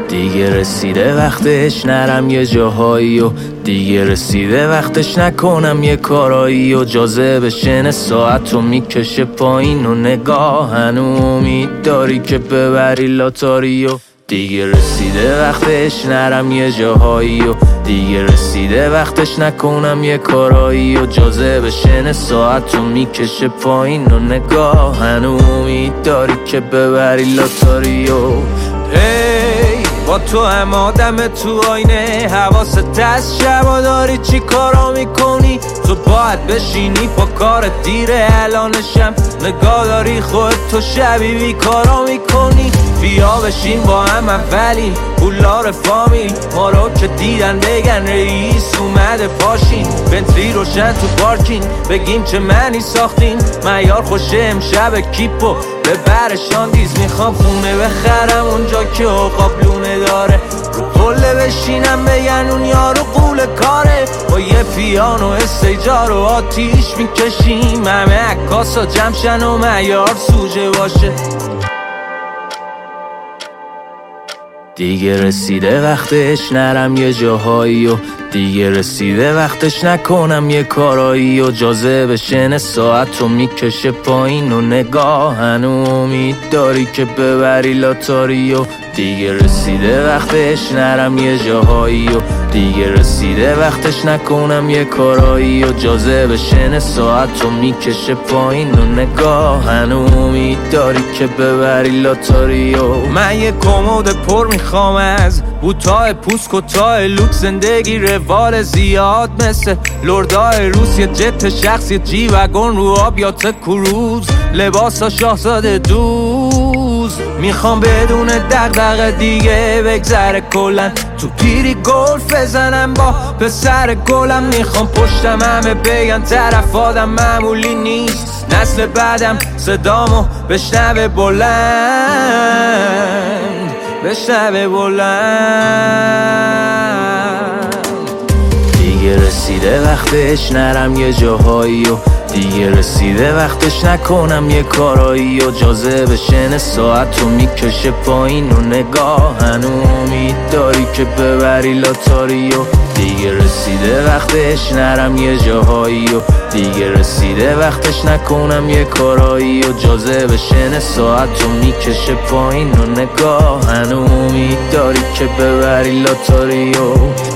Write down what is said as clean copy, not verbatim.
دیگه رسیده وقتش نرم یه جاهایی و دیگه رسیده وقتش نکنم یه کارایی و جاذبه شن ساعت رو میکشه پایین و نگاه هنو امید داری که ببری لاتاری و دیگه رسیده وقتش نرم یه جاهایی و دیگه رسیده وقتش نکنم یه کارایی و جاذبه شن ساعت رو میکشه پایین و نگاه هنو امید داری که ببری لاتاری و با تو هم آدم تو آینه حواست از شبا داری چی کارا میکنی تو باید بشینی پا کارت دیره الانشم نگاه داری خود تو شبی بی کارا میکنی بیا بشین با هم اولی پولار فامیل ما رو که دیدن بگن رئیس اومده پاشین بنتلی روشن تو پارکین بگیم چه منی ساختین معیار خوشه امشب کیپو ببرشان دیز میخوام خونه بخرم اونجا که قابلونه داره رو پله بشینم بگن اون یارو قول کاره با یه پیانو استیجا رو آتیش میکشیم همه عکاسا جمشن و معیار سوژه باشه دیگه رسیده وقتش نرم یه جاهایی و دیگه رسیده وقتش نکنم یه کارایی و جاذبه شن ساعت رو میکشه پایین و نگاه هنو امید داری که ببری لاتاری و دیگه رسیده وقتش نرم یه جاهایی و دیگه رسیده وقتش نکنم یه کارایی و جاذبه شن ساعت رو میکشه پایین و نگاه هنو امید داری که ببری لاتاری و من یه کمد پر میخوام از بوتای پوست کتای لوک زندگی روال زیاد مثل لردای روس یه جت شخص یه جی وگن رو آب یا کروز لباسا شاهزاده دوز میخوام بدون دغدغه دیگه بگذره کلن تو پیری گلف بزنم با پسر گلم میخوام پشتم همه بگن طرف آدم معمولی نیست نسل بعدم صدامو بشنوه بلند بشنوه بلند دیگه رسیده وقتش نرم یه جاهایی و دیگه رسیده وقتش نکنم یه کارایی و جاذبه شن ساعت رو میکشه پایین و نگاه هنو امید داری که ببری لاتاری و دیگه رسیده وقتش نرم یه جاهایی و دیگه رسیده وقتش نکنم یه کارایی و جاذبه شن ساعت رو میکشه پایین و نگاه هنو امید داری که ببری لاتاری و